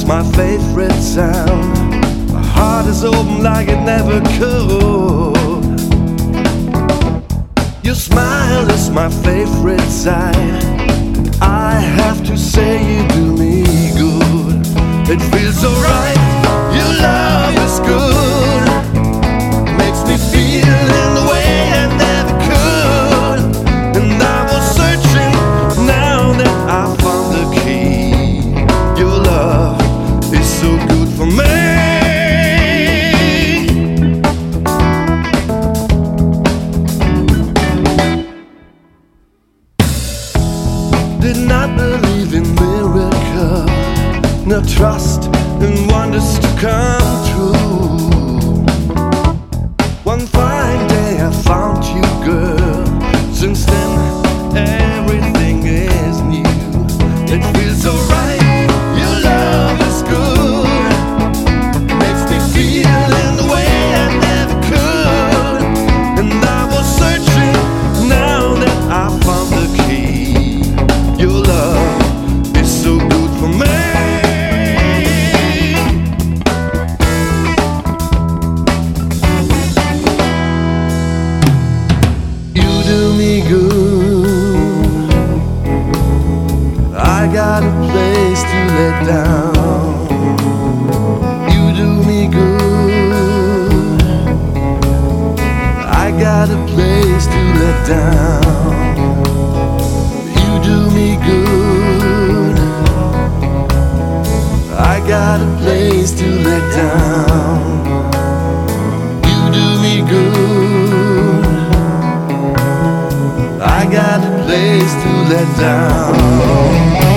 is my favorite sound. My heart is open like it never could. Your smile is my favorite sight. I have to say you do me good. It feels so right. Your love is good. Makes me feel in the way I never could. And I was searching, now that I found the key. Your love is so good for me. Did not believe in miracles, no trust in wonders to come true. One fine day I found you, girl. Since then everything is new. It feels so right. Your love is good. Makes me feel in the way I never could. And I was searching, now that I found the key. Your love is so good for me. You do me good. I got a place to let down. You do me good. I got a place to let down. You do me good. I got a place to let down. You do me good. I got a place to let down.